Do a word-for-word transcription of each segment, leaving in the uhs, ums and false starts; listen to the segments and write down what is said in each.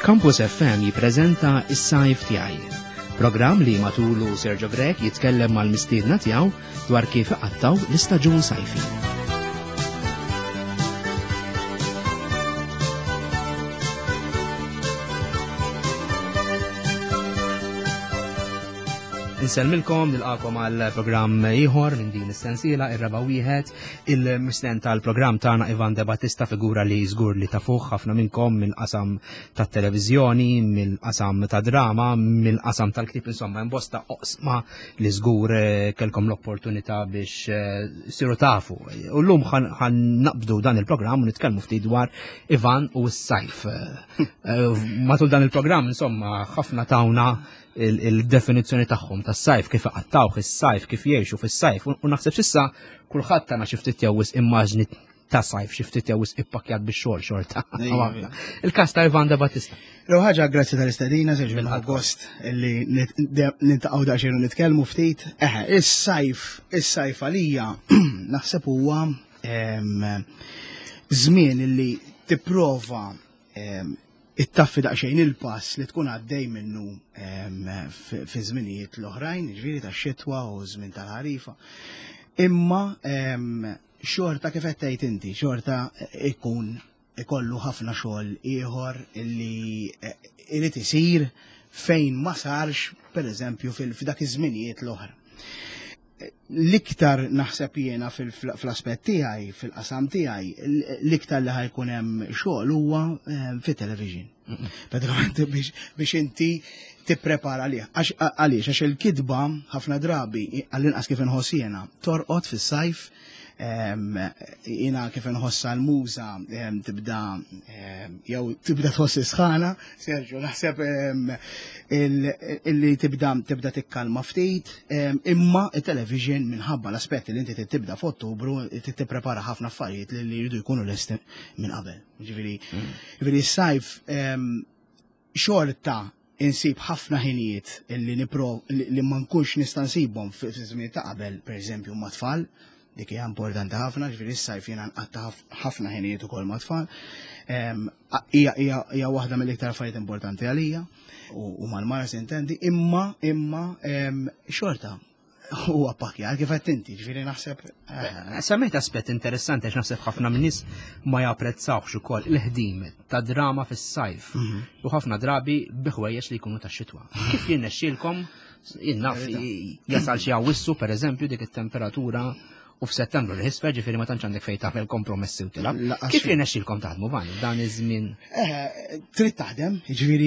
Campus F M jippreżenta is-sajf tiegħi. Programm li matulu Sergio Grek jitkellem mal-mistiedna tiegħu dwar kif iqattaw l-istaġun sajfi. Nselmilkom nilqakom għal programm ieħor minn din is-sensiela ir-raba' wieħed il-misten tal-programm tagħna Ivan De Battista, figura li żgur li tafuh ħafna minnkom mill-qasam tat-televiżjoni, mill-qasam ta' drama, mill-qasam tal-klip, insomma imbosta oqsma li żgur kelkom l-opportunità biex siru tafu. U llum ħan naqbdu dan il-programm u nitkellmu ftit dwar Ivan u s-sajf. Matul dan il-programm insomma ħafna tawna il-definizzjoni tagħhom tas-sajf, kif iqattawh is-sajf, kif jgħixu fis-sajf, u naħseb s'issa kulħadd tagħna xi ftit jewwis immaġni ta' sajf, xi ftit jewwis ippakjat bix-xogħol xorta. Il-każ ta' Ivan De Battista. Jew ħaġa grazzi tal-istedina, Sergio mill-Agost illi nintaqgħu daqsxejn u nitkellmu ftit. Eħe, is-sajf, is-sajf għalija naħseb huwa żmien illi tipprova it-taffi daqsxejn il-pass li tkun għaddej minnu fi żminijiet l-oħrajn, ġifieri tax-xitwa u żmien tal-ħarifa. Imma xorta kif qed tgħid inti, xorta ikun ikollu ħafna xogħol ieħor illi irid isir fejn ma sarx pereżempju f'dak iż-żminijiet l-oħra. L-iktar naħseb jiena fl-aspett tiegħi, fil-qasam tiegħi, l-iktar li ħajkun hemm xogħol huwa fit-television. Pratikament biex inti tipprepara għalih. Għaliex għax il-kidba ħafna drabi għall-inqas kif inħoss jiena torqod fis-sajf, jiena kif inħossa l-muża tibda jew tibda tħoss isħana, Sergio, naħseb illi tibda tibda tikkalma ftit, imma it-television minħabba l-aspetti li inti tibda f'Ottubru tipprepara ħafna affarijiet li jridu jkunu lesti minn qabel. Ġifieri s-sajf xorta insib ħafna ħinijiet illi li ma nkunx nista' nsibhom fi-żmien ta' qabel, pereżempju ma' tfal. Dik hija importanti ħafna, ġifieri s-sajf jiena nqatta ħafna ħinijiet ukoll ma' tfal. Hija waħda mill-iktar affarijiet importanti għalija u mal-mara sintendi, imma imma xorta huwa pakkjar kif qed inti, ġifieri naħseb. Semmejt aspett interessanti għax naħseb ħafna min nies ma japprezzawx ukoll il-ħdim ta' drama fis-sajf. U ħafna drabi biħwejjeġ li jkunu tax-xitwa. Kif jirnexxielkom jinnaf jasal xi awwissu pereżempju dik it-temperatura u f'Settembru l-ħisfer, ġifieri ma tantx għandek fejn tagħmel kompromessi u tilab. Kif jirnexxielkom taħdmu Vani dan iż-żmien? Trid taħdem,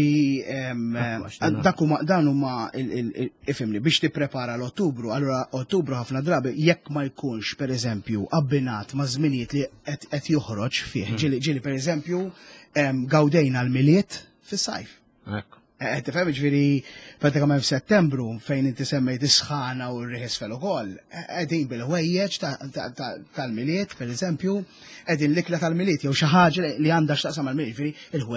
ġifieri dan huma ifhimni biex tipprepara l-Ottubru, allura Ottubru ħafna drabi jekk ma jkunx pereżempju abbinat ma' żminijiet li qed joħroġ fih. Ġieli pereżempju gawdejna l-miliet fis-sajf. Tifhem, ġifieri pratikament f'Settembru fejn inti semmejt is-sħana u r-riħisfel ukoll, qegħdin bil-ħwejjeġ tal-miliet, pereżempju, qegħdin l-ikla tal-miliet jew xi ħaġa li għandha x'taqsam mal-miliet, ġifieri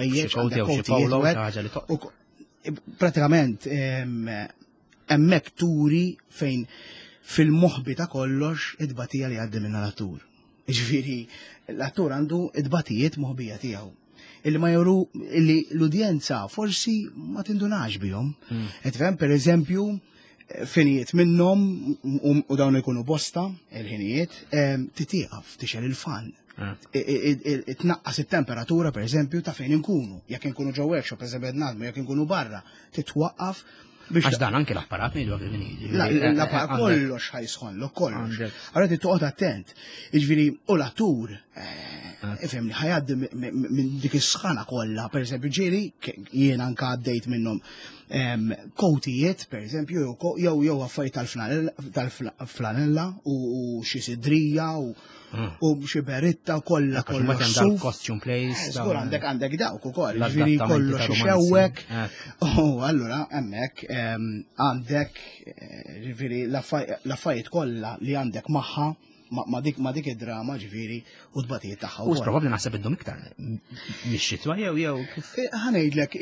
il-ħwejjeġ pratikament hemmhekk turi fejn fil-moħħbi ta' kollox id-batija li għaddi minnha l-attur. Ġifieri l-attur għandu id-batijiet moħħbija tiegħu. Illi ma juru illi l-udjenza forsi ma tindunax bihom. Qed fhem pereżempju finijiet minnhom u dawn ikunu bosta il-ħinijiet titieqaf tixel il-fan. Tnaqqas it-temperatura pereżempju ta' fejn inkunu. Jekk inkunu ġew workshop eżempju qed naħdmu, jekk inkunu barra titwaqqaf. Għax dan anke l-apparat ngħidu għal l-apparat kollox ħajsħonlok kollox. Allura trid toqgħod attent. Jiġifieri u l-attur ifhemni ħajgħaddi minn dik is-sħana kollha, pereżempju ġieli jien anke għaddejt minnhom kowtijiet, pereżempju, jew jew affarijiet tal-flanella u xi sidrija u xi beritta u kollha kollox. Costume place. Żgur għandek għandek dawk ukoll, ġifieri kollox ixewwek. U allura hemmhekk għandek ġifieri l-affarijiet kollha li għandek magħha ma dik id-drama ġifieri u d-batijiet tagħha. U probabbli naħseb iddum iktar mix-xitwa jew jew kif. Ħanejdlek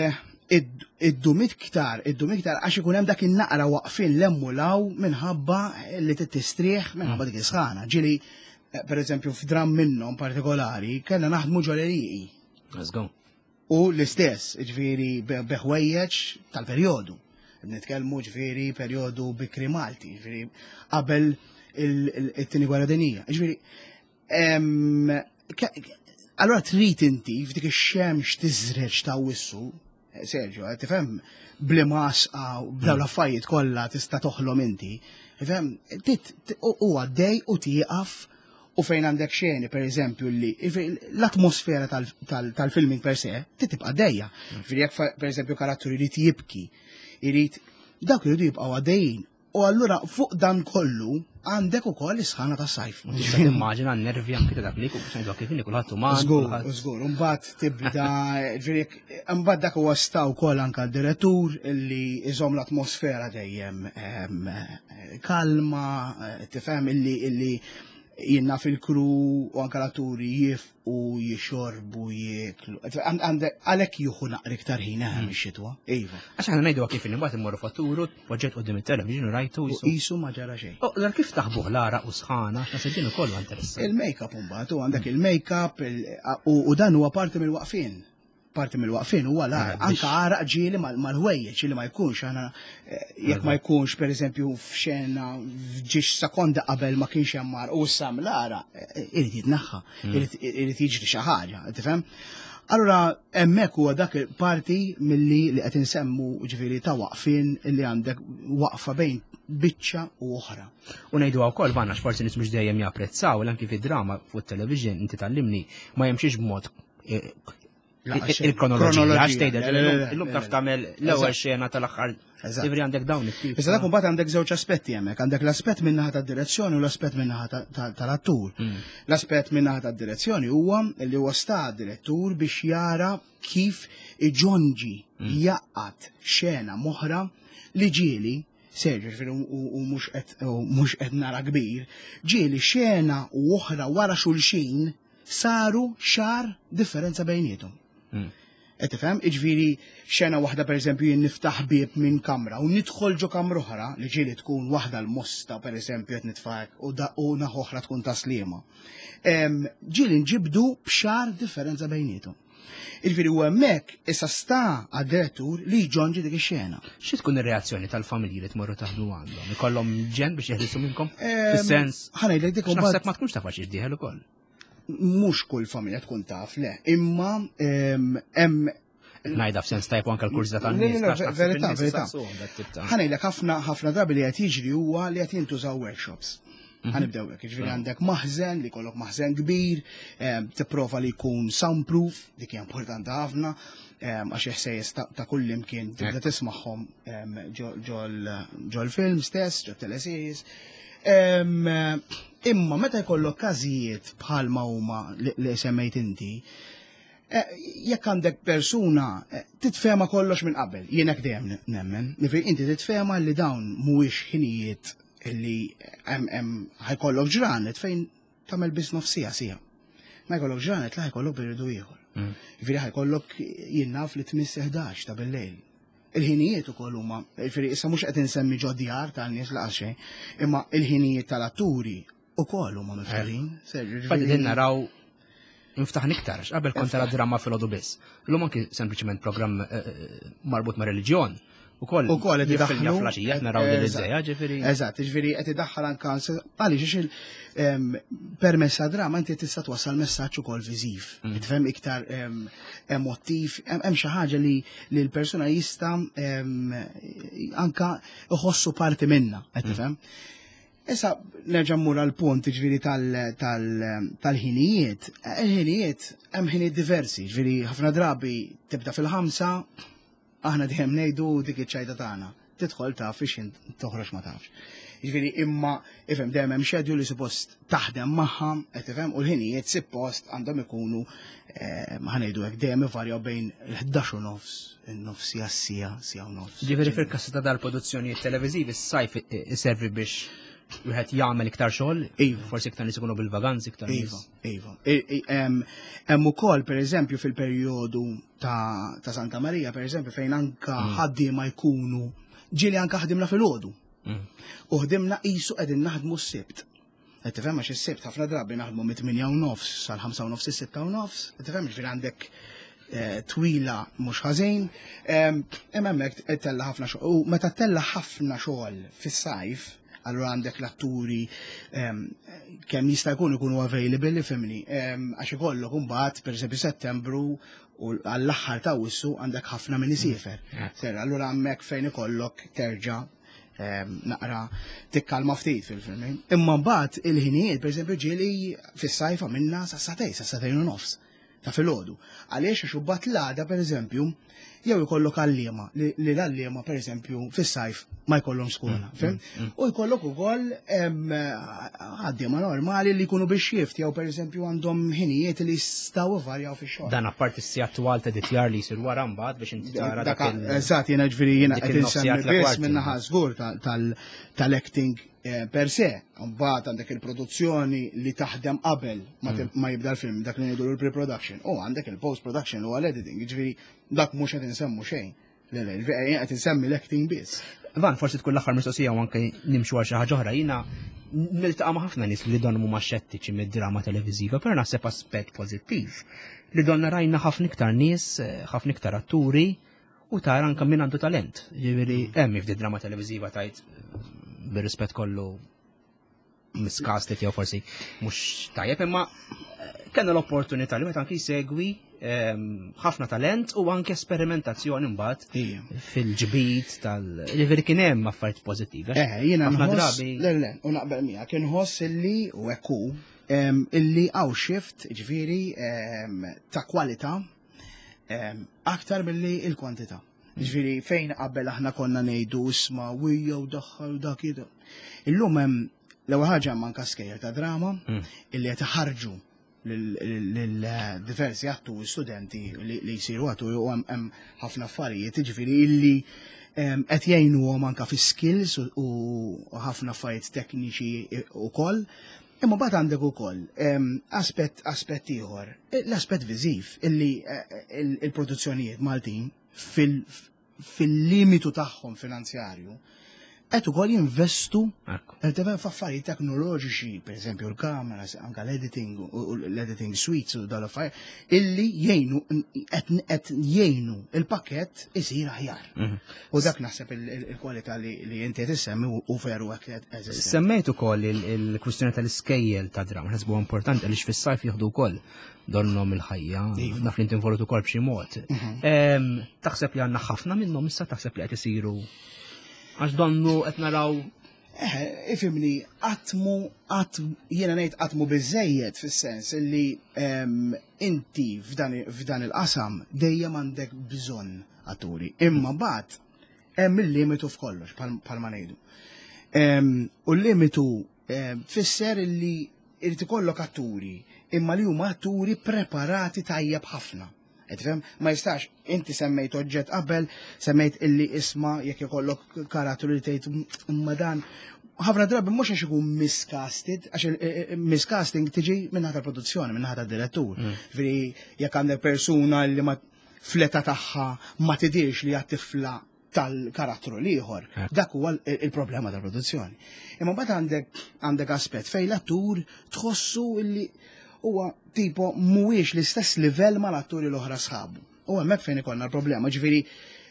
id-dum iktar, id-dum iktar għax ikun hemm dak in-naqra waqfin l-emmulaw minħabba li tistrieħ minħabba dik is-sħana. Ġieli pereżempju f'dram minnhom partikolari kellna naħdmu ġoleriji. Let's go. U l-istess, ġifieri beħwejjeġ tal-perjodu. Nitkellmu ġifieri perjodu Bikri Malti, ġifieri qabel it-tieni gwerra dinjija. Ġifieri allura trid inti f'dik ix-xemx tiżreġ ta' wissu, Sergio, tifhem blimasqa b'dawn l-affarijiet kollha tista' toħlom inti. Tifhem, u għaddej u tieqaf u fejn għandek xeni, per eżempju, li l-atmosfera tal-filming per se, tibqa' għaddejja. Jekk per eżempju karattru jrid jibki, jrid dawk iridu jibqgħu għaddejjin. U allura fuq dan kollu għandek ukoll is-sħana tas-sajf. Tista' timmaġina n-nervi anke ta' dak li jkun ngħidu kif inhi kulħadd uman. Żgur, żgur, imbagħad tibda imbagħad dak huwa sta wkoll anke d-direttur illi iżomm l-atmosfera dejjem kalma, tifhem illi illi jinnna fil-kru u anke l-atturi jifqu, jixorbu, jieklu. Għalhekk jieħu naqra iktar ħin hemm ix-xitwa. Iva. Għax aħna ngħidu kif imbagħad immorru fatturu, poġġett qudiem it-television u rajtu qisu ma ġara xejn. L kif taħbuh l-araq u sħana, naħseb din ukoll interessanti. Il-makeup imbagħad u għandek il-makeup u dan huwa parti mill-waqfien. Parti mill-waqfien huwa l-araq. Anke araq ġieli mal-ħwejjeġ li ma jkunx aħna jekk ma jkunx pereżempju f'xena f'ġiex sekonda qabel ma kienx hemm mar u sam l-araq irid jitnaħħa, irid jiġri xi ħaġa, tifhem? Allura hemmhekk huwa dak parti milli li qed insemmu ġifieri ta' waqfien li għandek waqfa bejn biċċa u oħra. U ngħidu wkoll banna x'forsi nies mhux dejjem japprezzaw l anki fid-drama fuq it-television inti tallimni ma jemxiex b'mod il-kronoloġija, għax tgħidel, illum taf tagħmel l-ewwel xena tal-aħħar. Ivri għandek dawn it-tip. Issa dak imbagħad għandek żewġ aspetti hemmhekk, għandek l-aspett min-naħa tad-direzzjoni u l-aspett min-naħa tal-attur. L-aspett min-naħa tad-direzzjoni huwa li huwa sta direttur biex jara kif iġonġi jaqgħad xena moħra li ġieli Serġu, u mhux qed nara kbir, ġieli xena u oħra wara xulxin saru xar differenza bejnietom. Qed tifhem, iġifieri xena waħda pereżempju jien niftaħ bieb minn kamra u nidħol ġo kamra oħra li ġieli tkun waħda l-mosta pereżempju qed nitfak u naħa oħra tkun taslima. Ġieli nġibdu b'xar differenza bejnietom. Iġifieri u hemmhekk issa sta għad-direttur li jġonġi dik ix-xena. Xi tkun ir-reazzjoni tal-familji li tmorru taħdu għandhom? Ikollhom ġen biex jeħlisu minnkom? Fis-sens. Ħanejlek dik naħseb ma tkunx taf għax jiġdieħel ukoll. Mhux kull familja tkun taf, le, imma hemm ngħidha f'sens tajb anke l-kurzita tan-nies. Verità, verità. Ħanejlek ħafna ħafna drabi li qed jiġri huwa li qed jintużaw workshops. Ħanibdew hekk, jiġifieri għandek maħżen li jkollok maħżen kbir, tipprova li jkun soundproof, dik hija importanti ħafna, għax jeħsejjes ta' kull imkien tibda tismagħhom ġo l-film stess, ġo teleseries. Imma meta jkollok każijiet bħalma huma li semmejt inti, jekk għandek persuna titfema kollox minn qabel, jien hekk dejjem nemmen, inti titfema li dawn mhuwiex ħinijiet illi ħajkollok ġranet fejn tagħmel biss nofsija sija. Ma jkollok ġranet la ħajkollok periodu ieħor. Jiġifieri ħajkollok jinnaf li tmiss ħdax ta' bil-lejl. Il-ħinijiet ukoll huma, jiġifieri issa mhux qed insemmi ġo djar tan-nies laqas xejn, imma il-ħinijiet tal-atturi ukoll huma miftaħin. Fadin naraw niftaħ iktar, qabel kont tara dramma fil-għodu biss. Illum anki sempliċement programm marbut ma' reliġjon. U koll, u koll, qed idaħħlu flaxija, naraw li l-izzeja, ġifieri. Eżatt, ġifieri qed idaħħal anke għaliex il-permess drama inti tista' twassal messaġġ ukoll viżiv. Tifhem iktar emottiv, hemm xi ħaġa li l-persuna jista' anke iħossu parti minnha, qed tifhem. Issa nerġa' mmur għall punt ġifieri tal-ħinijiet. Il-ħinijiet hemm ħinijiet diversi, ġifieri ħafna drabi tibda fil-ħamsa, aħna dejjem ngħidu dik iċ-ċajta tagħna. Tidħol taf fiex toħroġ ma tafx. Jiġifieri imma ifhem dejjem hemm schedule li suppost taħdem magħha, qed tifhem, u l-ħinijiet suppost għandhom ikunu ħanejdu hekk dejjem ivarjaw bejn il-ħdax u nofs, in-nofs sija sija, sija u nofs. Ġifieri fil-kassa ta' dal-produzzjonijiet televiżivi s-sajf iservi biex wieħed jagħmel iktar xogħol, forsi iktar nies ikunu bil-vaganzi iktar nies. Iva, iva. Hemm ukoll pereżempju fil-perjodu ta' Santa Marija, pereżempju fejn anke ħaddiema jkunu ġieli anke ħdimna fil-għodu. U ħdimna qisu qegħdin naħdmu s-sibt. Qed tifhem għax is-sibt ħafna drabi naħdmu mit-tminja u nofs sal-ħamsa u nofs is-sitta u nofs, qed tifhem ġifieri għandek twila mhux ħażin, imma hemmhekk tella ħafna xogħol. U meta tella ħafna xogħol fis-sajf, allura għandek l-atturi kemm jista' jkun ikunu available femini, għax ikollok imbagħad pereżempju Settembru u għall-aħħar ta' Wissu għandek ħafna min isifer. Allura hemmhekk fejn ikollok terġa' naqra tikkalma ftit fil-film. Imma mbagħad il-ħinijiet pereżempju ġieli fis-sajf għamilna sa satej, sa satejn u nofs ta' filgħodu. Għaliex għax imbagħad l-għada pereżempju jew ikollok għalliema li l-għalliema pereżempju fis-sajf ma jkollhom skola, fim? U jkollok ukoll għaddiema normali li jkunu biex shift jew pereżempju għandhom ħinijiet li jistgħu varjaw fix-xogħol. Dan apparti s-sija attwal ta' ditjar li jsir wara mbagħad biex inti tara dak il- Eżatt, jiena ġifieri jiena qed insemmi biss minn naħa żgur tal-acting per se, mbagħad għandek il-produzzjoni li taħdem qabel ma jibda l-film, dak li ngħidu l-pre-production, u għandek il-post-production u għal-editing, ġifieri dak mhux qed insemmu xejn. Le le, qed insemmi l-acting biss. Van, forsi tkun l-aħħar mistoqsija u anke nimxu għal xi ħaġa oħra, jiena niltaqa' ma' ħafna nies li donhom huma xettiċi mid-drama televiżiva, però naħseb aspett pożittiv. Li donna rajna ħafna iktar nies, ħafna iktar atturi u tara anke min għandu talent. Ġifieri hemm f'di-drama televiżiva tajt bir-rispett kollu miskastet jew forsi mhux tajjeb, imma kellna l-opportunità li meta anke jsegwi ħafna talent u anke esperimentazzjoni mbagħad fil-ġbit tal- ġifieri kien hemm affarijiet pożittivi. Eh, jiena nħoss le le, u naqbel miegħek inħoss illi u hekk hu illi hawn shift ġifieri ta' kwalità aktar milli l-kwantità. Ġifieri fejn qabel aħna konna ngħidu isma' wija u daħħal dak ida. Illum hemm l-ewwel ħaġa hemm anke skejjer ta' drama illi qed iħarġu lil diversi atturi studenti li jsiru atturi u hemm ħafna affarijiet jiġifieri illi qed jgħinuhom anke fi skills u ħafna affarijiet tekniċi wkoll. Imma bad għandek ukoll aspett aspett ieħor, l-aspett viżiv illi il-produzzjonijiet Maltin fil-limitu tagħhom finanzjarju qed ukoll jinvestu f'affarijiet teknoloġiċi, pereżempju l-kameras, anke l-editing u l-editing suites u dal-affarijiet illi jgħinu qed jgħinu il-pakkett isir aħjar. U dak naħseb il-kwalità li inti qed issemmi u veru hekk qed Semmejt ukoll il-kwistjoni tal-iskejjel ta' drama, ħasbu importanti għaliex fis-sajf jieħdu wkoll donnom il-ħajja, naf li inti involutu wkoll b'xi mod. Taħseb li għandna ħafna minnhom issa taħseb li qed isiru għax donnu qed naraw. Ifimni, għatmu, jiena ngħid għatmu biżejjed fis-sens li inti f'dan il-qasam dejjem għandek bżonn atturi. Imma mbagħad hemm il-limitu f'kollox bħalma ngħidu. U l-limitu fisser li irid ikollok atturi, imma li huma atturi preparati tajjeb ħafna. Etfem, ma jistax, inti semmejt oġġett qabel, semmejt illi isma jekk ikollok karattru li tgħid imma dan. Ħafna drabi mhux għax ikun miscasted, għax miscasting tiġi minnaħa tal-produzzjoni, minnaħa tad-direttur. Ġifieri jekk għandek persuna li ma fleta tagħha ma tidirx li għat tifla tal-karattru ieħor, dak huwa il-problema tal-produzzjoni. Imma mbagħad għandek għandek aspett fejn l-attur tħossu illi huwa tipo mhuwiex l-istess livell mal-atturi l-oħra sħabu. U hemmhekk fejn ikollna l-problema, ġifieri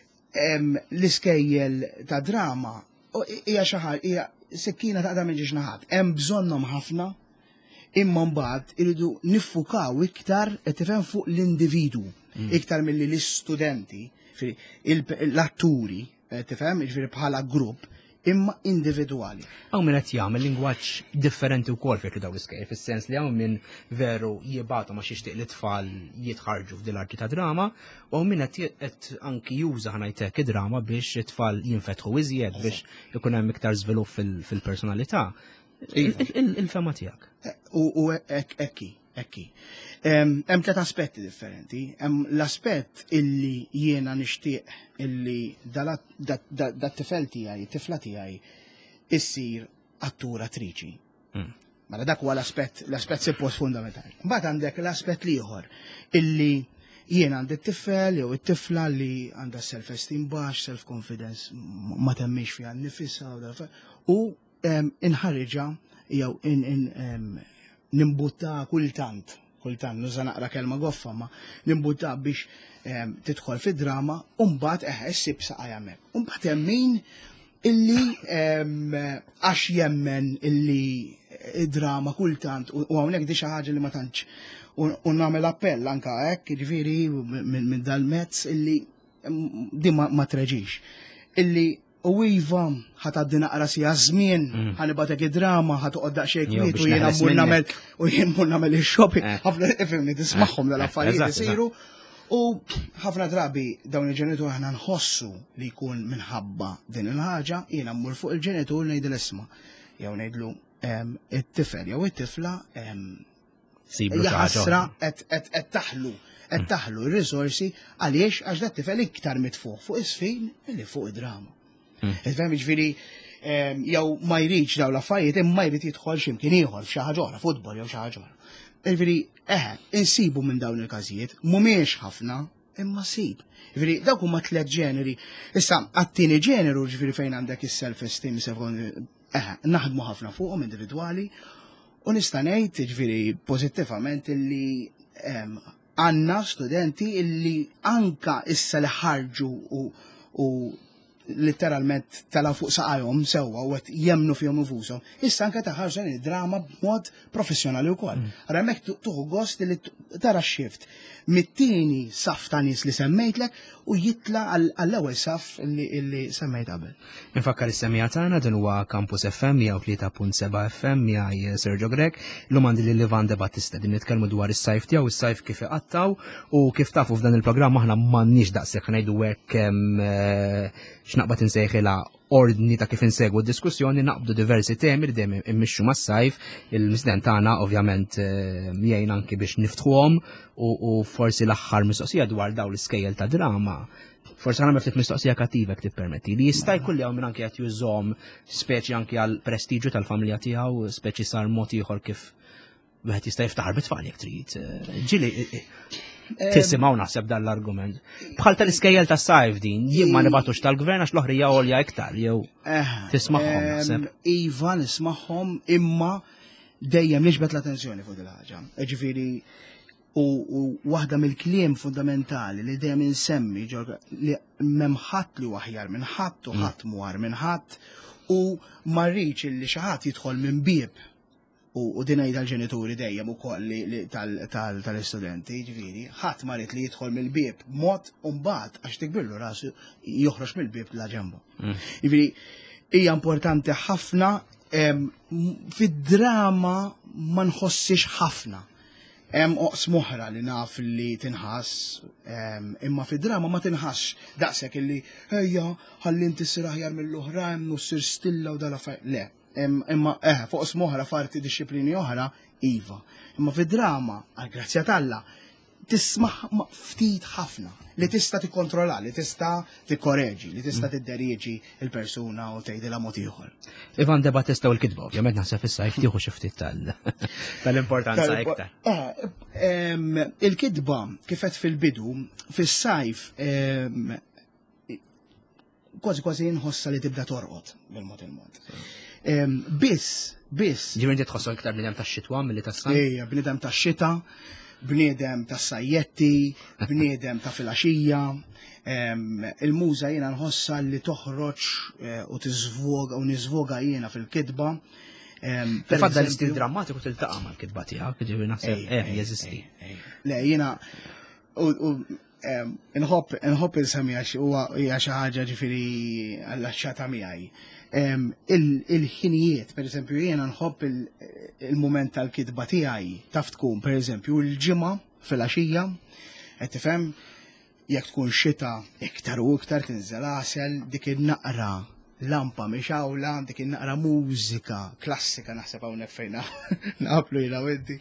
l-iskejjel ta' drama hija xi ħaġa hija sekkina ta' minn ġiex naħat. Hemm bżonnhom ħafna, imma mbagħad iridu niffukaw iktar qed tifhem fuq l-individu iktar milli l-istudenti, l-atturi, tifhem, ġifieri bħala grupp, imma individwali. Hawn min qed jagħmel lingwaġġ differenti wkoll fejn dawn l-iskejjel, fis-sens li hawn min veru jibgħatu ma xixtieq li tfal jitħarġu f'din l-arti ta' drama, u hawn min qed anki juża ħanajtek id-drama biex it-tfal jinfetħu iżjed biex ikun hemm iktar żvilupp fil-personalità. Il-fema tiegħek. U ekki, ekki. Hemm tliet aspetti differenti. Hemm l-aspett illi jiena nixtieq illi dat-tifel tiegħi, tifla tiegħi issir attura attriċi. Mela dak huwa l-aspett l-aspett suppost fundamentali. Mbagħad għandek l-aspett ieħor illi jiena għandi t-tifel jew it-tifla li għandha self-esteem baxx, self-confidence ma temmix fiha nnifisha u inħarriġa jew nimbutta kultant kultant nuża naqra kelma goffa ma nimbutta biex tidħol fid-drama u mbagħad eħe issib saqaj hemmhekk. U mbagħad hemm min illi għax jemmen illi id-drama kultant u hawnhekk di xi ħaġa li ma tantx u nagħmel appell anke hekk jiġifieri minn dal-mezz illi di ma treġix. Illi u iva ħatgħaddi naqra sija żmien, ħanibatek id-drama, ħatoqgħod daqsxejn kmiet u jiena mmur nagħmel u jien mmur nagħmel ix-shopping. Ħafna ifhimni tismagħhom dal-affarijiet isiru. U ħafna drabi dawn il-ġenitur aħna nħossu li jkun minħabba din il-ħaġa, jiena mmur fuq il-ġenitur ngħidil isma' jew ngħidlu it-tifel jew it-tifla jaħasra qed taħlu qed taħlu r-risorsi għaliex għax dat tifel iktar mitfuq fuq is-sfin illi fuq id-drama. Ifhem jiġifieri jew ma jridx dawn l-affarijiet imma jrid jidħol x'imkien ieħor f'xi ħaġa oħra, futbol jew xi ħaġa oħra. Jiġifieri eħe, insibu minn dawn il-każijiet, mhumiex ħafna, imma sib. Jiġifieri dawk huma tliet ġeneri. Issa għat-tieni ġeneru ġifieri fejn għandek is-self-esteem eħe, naħdmu ħafna fuqhom individwali u nista' ngħid jiġifieri pożittivament illi għandna studenti illi anka issa li ħarġu u literalment tala fuq saqajhom sewwa u qed jemnu fihom infushom, issa anke taħarġu id-drama b'mod professjonali wkoll. Ara hemmhekk tuħu gost li tara x-xift mit-tieni saf ta' nies li semmejtlek u jitla għall-ewwel saf li semmejt qabel. Infakkar is-semija tagħna din huwa Campus F M jew tlieta punt seba' F M miegħi Sergio Grek, illum għandi lil Ivan De Battista din nitkellmu dwar is-sajf tiegħu, is-sajf kif iqattaw u kif tafu f'dan il-programm aħna m'għandniex daqshekk ngħidu hekk x'naqbad insejħilha ordni ta' kif insegwu d-diskussjoni naqbdu diversi temi li dejjem immixxu mas-sajf, il-Misden tagħna ovvjament jgħin anki biex niftħuhom u forsi l-aħħar mistoqsija dwar dawn l-iskejjel ta' drama. Forsi ħana ftit mistoqsija kattiva jekk tippermetti li jista' jkun li hawn minn anke qed jużhom speċi anke għall prestiġju tal-familja tiegħu, speċi sar mod ieħor kif wieħed jista' jiftaħar bit-tfal jekk trid. Ġieli tisimgħu naħseb dan l-argument. Bħal tal-iskejjel tas-sajf din, jien ma nibatux tal-gvern għax l-oħrija għolja iktar, jew tismagħhom naħseb. Iva nismagħhom imma dejjem niġbed l-attenzjoni fuq il-ħaġa. Ġifieri u waħda mill-kliem fundamentali li dejjem insemmi li m'hemm ħadd li aħjar minn ħadd u ħadd mwar minn ħadd u ma rridx illi xi ħadd jidħol minn bieb u din ngħidha l-ġenituri dejjem ukoll tal-istudenti, ġifieri, ħadd ma rid li jidħol mill-bieb mod u mbagħad għax tikbillu rasu joħroġ mill-bieb la ġembu. Ġifieri hija importanti ħafna fid-drama ma nħossix ħafna. Hemm oqs moħra li naf li tinħass, imma fid-drama ma tinħassx daqshekk illi ejja ħalli inti ssir aħjar mill-oħrajn u ssir stilla u dal-affarijiet. Le, imma eħe fuq smoħra farti disċiplini oħra iva. Imma fid-drama, għal grazzja talla, tisma' ftit ħafna li tista' tikkontrolla, li tista' tikkoreġi, li tista' tidderieġi il-persuna u tgħidilha mod ieħor. Ivan De Battista u l-kidba, ovvjament naħseb is-sajf tieħu xi ftit tal-importanza iktar. Il-kidba kifet fil-bidu, fis-sajf kważi kważi inħossa li tibda torqod bil-mod il-mod. Biss, biss. Ġifieri tħossu iktar bniedem tax-xitwa milli tas-sajf? Ejja, bniedem tax-xita, bniedem tas-sajjetti, bniedem ta' filgħaxija. Il-muża jiena nħossa li toħroġ u tiżvoga u niżvoga jiena fil-kidba. Tfadda l-istil drammatiku tiltaqa' mal-kidba tiegħek, ġifieri naħseb eh jeżisti. Le, jiena inħobb il-semija hija xi ħaġa ġifieri għall-axxata miegħi. Il-ħinijiet, per eżempju, jiena nħobb il-moment tal-kidba tiegħi taf tkun, per eżempju, il-ġimgħa fil-għaxija, qed tifhem jekk tkun xita iktar u iktar tinżel għasel dik in-naqra lampa mixawla, dik in-naqra mużika klassika naħseb hawnhekk fejn naqblu jiena weddi.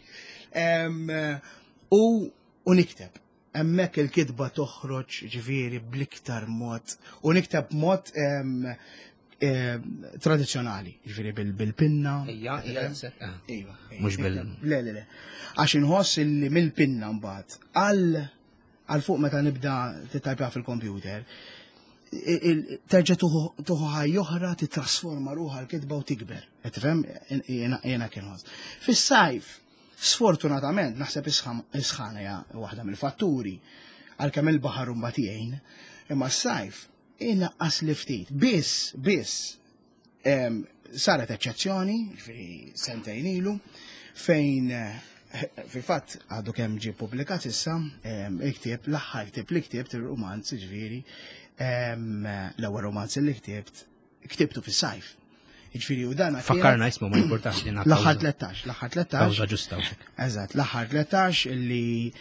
U nikteb. Hemmhekk il-kidba toħroġ ġifieri bl-iktar mod u nikteb mod tradizjonali, ġifieri bil-pinna. Ejja, ejja. Mhux bil. Le, le, le. Għax inħoss li mill-pinna mbagħad għal fuq meta nibda tittajpja fil-kompjuter, terġa' tuħu ħajja oħra titrasforma ruħha l-kidba u tikber. Qed tifhem jiena kien ħoss. Fis-sajf Sfortunatament, naħseb isħana ja waħda mill-fatturi għalkemm il-baħar mbagħad jgħin, imma s-sajf inaqqas li ftit. Biss, biss saret eċċezzjoni, ġifieri sentejn ilu, fejn fil-fatt għadu kemm ġie pubblikat issa il-ktieb l-aħħar ktieb li ktibt ir-romanz ġifieri l-ewwel romanz li ktibt ktibtu fis-sajf. Ġifieri u dan fakkarna ismu ma importanti din l-aħħar tletax, l-aħħar tletax. Kawża ġusta. Eżatt, l-aħħar tletax illi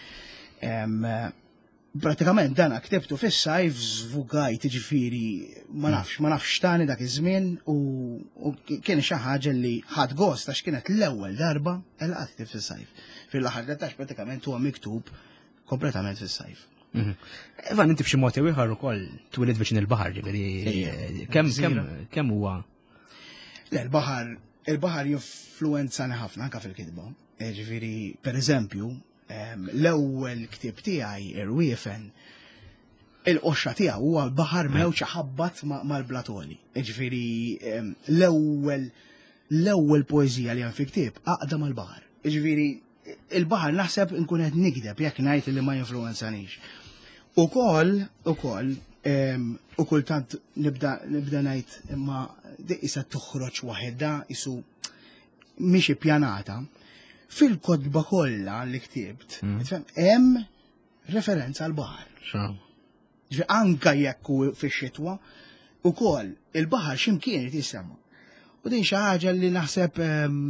pratikament dan ktibtu fis-sajf żvugajt ġifieri ma nafx, ma nafx tani dak iż-żmien u kien xi ħaġa li ħadd gost għax kienet l-ewwel darba il qatt ktib fis-sajf. Fil-aħħar tletax pratikament huwa miktub kompletament fis-sajf. Ivan, inti b'xi mod jew ieħor ukoll twilid viċin il-baħar ġifieri kemm kemm kemm huwa. Le, il-baħar, il-baħar jinfluenzani ħafna anka fil-kitba. Ġifieri, pereżempju, l-ewwel ktieb tiegħi Irwiefen, il-qoxxa tiegħu huwa l-baħar mewġ ħabbat mal-blatoli. Ġifieri, l-ewwel l-ewwel poeżija li hemm fi ktieb aqda mal-baħar. Ġifieri, il-baħar naħseb inkun qed nikdeb jekk ngħid li ma jinfluenzanix. Ukoll, ukoll, u kultant nibda ngħid imma issa toħroġ waħedha isu mhix ippjanata. Fil-kodba kollha li ktibt, hemm referenza għal baħar. Anka jekk hu fix-xitwa, ukoll il-baħar x'imkien irid jisemma. U din xi ħaġa li naħseb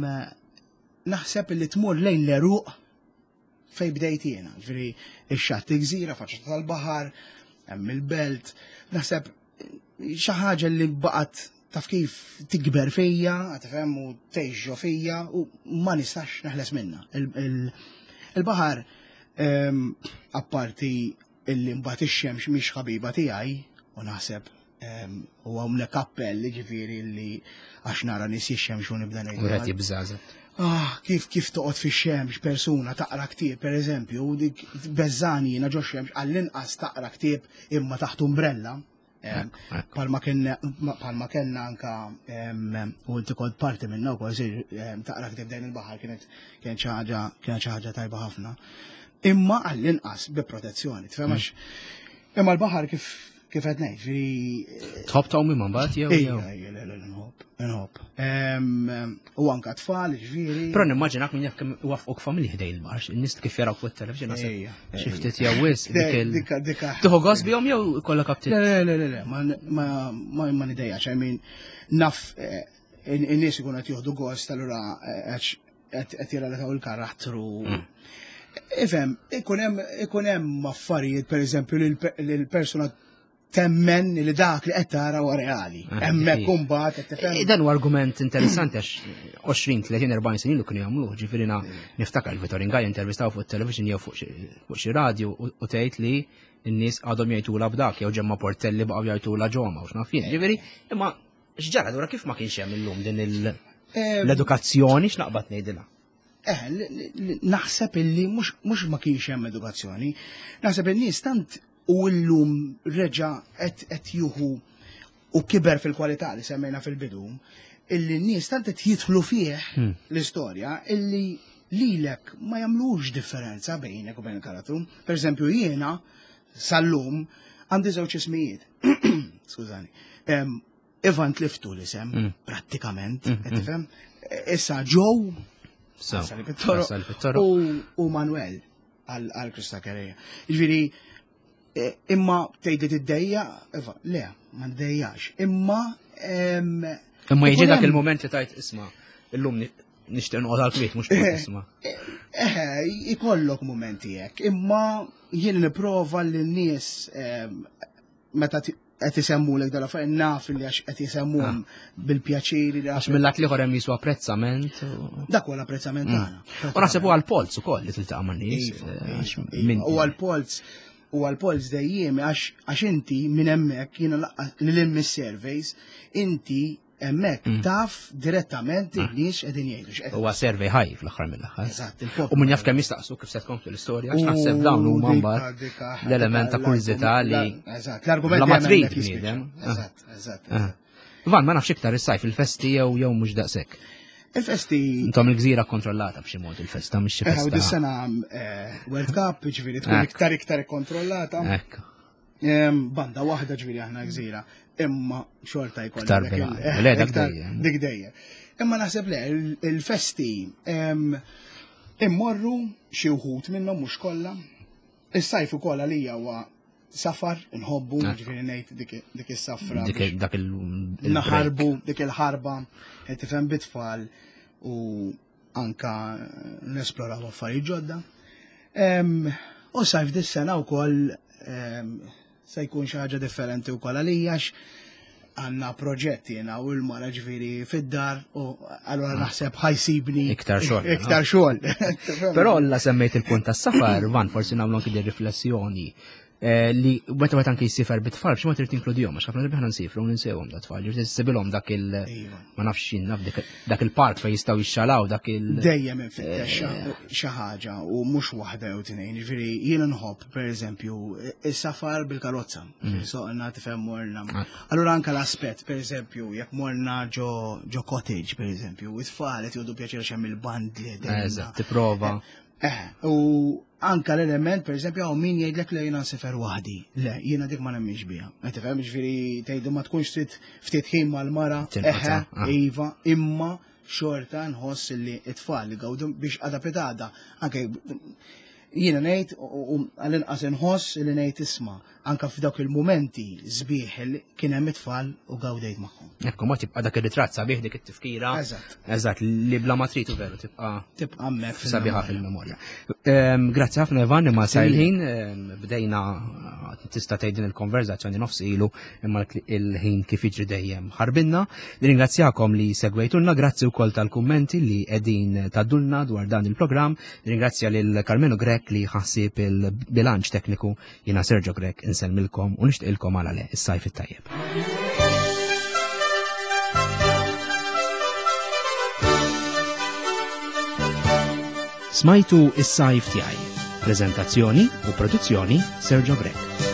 naħseb li tmur lejn l-eruq fejn bdejt jiena. Ġifieri ix-xatt gżira faċċata tal-baħar, hemm il-belt, naħseb xi ħaġa li baqgħet taf kif tikber fija, għatifem u tgħixġo fija u ma nistax naħles minna. Il-baħar apparti illi mbagħad ix-xemx mhix ħabiba tiegħi u naħseb u hawnhekk appell ġifieri li għax nara nies jixxemx u nibda ngħid. U qed jibżgħażel. Ah, kif kif toqgħod fix-xemx persuna taqra ktieb pereżempju u dik beżżani jiena ġo xemx għall-inqas taqra ktieb imma taħt umbrella. Palma kellna anka u inti kont parti minna wkoll taqra ktieb dejn il-baħar kienet kienet xi ħaġa kienet xi ħaġa tajba ħafna. Imma għall-inqas bi protezzjoni, tifhemx. Imma l-baħar kif kif qed ngħid, ġifieri. Tħobb tgħum imma mbagħad jew jew. Nħobb, nħobb. U anke tfal, ġifieri. Però nimmaġinak minn jekk kemm wafqok familji ħdej il-baħar, in-nies kif jaraw fuq it-television xi ftit jew wisq dik il. Tieħu gost bihom jew kollha kaptit? Le, le, le, le, ma nidejjax, I mean, naf in-nies ikun qed jieħdu gost allura qed jiralataw il-karattru. Ifhem, ikun hemm affarijiet pereżempju li l-persuna temmen li dak li qed tara huwa reali. Hemmhekk imbagħad qed tifhem. Dan huwa argument interessanti għax għoxrin tletin erbgħin snin ilu kienu jagħmluh, ġifieri niftakar Vittorin Gaj intervistaw fuq it-television jew fuq xi radju u tgħid li n-nies għadhom jgħidula b'dak jew ġemma Portelli baqgħu jgħidula ġoma u x'naf jien. Ġifieri, imma x'ġara dwar kif ma kienx hemm illum din l-edukazzjoni x'naqbad ngħidilha. Eh, naħseb illi mhux ma kienx hemm edukazzjoni, naħseb in-nies tant u llum reġa' qed jieħu u kiber fil-kwalità li semmejna fil-bidu, illi n-nies tant qed jidħlu fih l-istorja illi lilek ma jagħmlux differenza bejnek u bejn il-karattru. Pereżempju jiena sal-lum għandi żewġ ismijiet. Skużani. Ivan tliftu l-isem, prattikament, qed tifhem. Issa Joe Sali Pittoro u Manuel għal Krista Kereja. Ġifieri imma tgħidli tiddejja, le, ma ndejjax. Imma imma jiġi dak il-moment li tajt isma' illum nixtieq noqgħod għall-kwiet mhux isma'. Eh, ikollok momenti hekk, imma jien nipprova li n-nies meta qed isemmulek dal affarijiet naf li għax qed isemmuhom bil-pjaċiri. Għax mill-lat ieħor hemm jiswa apprezzament. Dak huwa l-apprezzament tagħna. U naħseb huwa l-polz ukoll li tiltaqa' man-nies. Huwa l-polz huwa l-polz dejjem għax inti minn hemmhekk jiena lil mis-surveys inti hemmhekk taf direttament in-nies qegħdin jgħidu. Huwa survey ħaj fl-aħħar mill-aħħar. Eżatt. U min jaf kemm jistaqsu kif se tkomplu l-istorja għax naħseb dawn huma mbagħad l-element ta' kurżità li l-argument ma trid bniedem. Eżatt, eżatt. Ivan, ma nafx iktar is-sajf il-festi jew jew mhux daqshekk. Il-festi. Intom il-gżira kontrollata b'xi mod il-festa mhix xi Eh, u festa. dis-sena eh, World Cup, ġifieri tkun Ekk. iktar iktar kontrollata. Ekk. Em, Banda waħda ġifieri aħna gżira. Imma xorta jkollha Iktar dak il- bil- eh, le, dak iktar- dejjem. dik dejjem. Imma naħseb le, il- il-festi em, immorru xi wħud minnhom mhux kollha. Is-sajf ukoll għalija huwa safar, inħobbu, ġifieri ngħid dik- dik is-safra. Dik biex dak il- il- naħarbu dik il-ħarba, qed tifhem bit-tfal u anka nesploraw affarijiet ġodda. Em, U sajf dis-sena wkoll em, se jkun xi ħaġa differenti wkoll għalija għandna proġetti jiena u l-mara ġifieri fid-dar u allura naħseb ħajsibni Iktar xogħol, Iktar xogħol. Però alla semmejt il-punt tas-safar, van forsi nagħmlu anke di riflessjoni eh, li meta meta anke jsifer bit-tfal b'xi mod trid tinkludihom għax ħafna drabi aħna nsifru u ninsewhom da tfal, ġifieri tissibilhom dak il Iva. ma nafx x'in naf dik- dak il-park fejn jistgħu jixxalaw dak il Dejjem infittex xi ħaġa u mhux waħda jew tnejn. Ġifieri jiena nħobb pereżempju is-safar bil-karozza. Soqna tifhem morna. Allura anke l-aspett pereżempju jekk morna ġo ġo cottage pereżempju, it-tfal qed jgħodu pjaċir xem il-band li Eżatt, tipprova. Eh, u anka l-element, per esempio, għaw min jgħidlek li jina nsefer wahdi. Le, jina dik ma nemmiex bija. Għet fem, ġviri, tejdu ma tkunx trid ftit ħin mal-mara, eħe, iva, imma xorta nħoss li it-tfal li għawdu biex adapetada. Anke jina nejt, u għal-inqas nħoss li nejt isma, anka f'dawk il-momenti zbieħ li kien hemm it-tfal u għawdejt magħhom. Ekku ma tibqa' dak ir-ritratt sabiħ dik it-tifkira. Eżatt. Eżatt, li bla ma tritu veru tibqa' Tibqa' hemmhekk sabiħa fil-memorja. Ehm, Grazzi ħafna Evan imma sajlħin ehm, bdejna eh, tista' tgħidin il-konverzazzjoni nofs ilu imma l- il-ħin kif jiġri dejjem ħarbinna. Ringrazzjakom li segwejtulna, grazzi wkoll tal-kummenti li qegħdin taddulna dwar dan il-programm. Ringrazzja lil Carmenu Grek li ħassib il-bilanċ tekniku jiena Sergio Grek insellmilkom u nixtieqilkom għal le is-sajf it-tajjeb. Smajtu is-sajf tiegħi. Preżentazzjoni u produzzjoni Sergio Grek.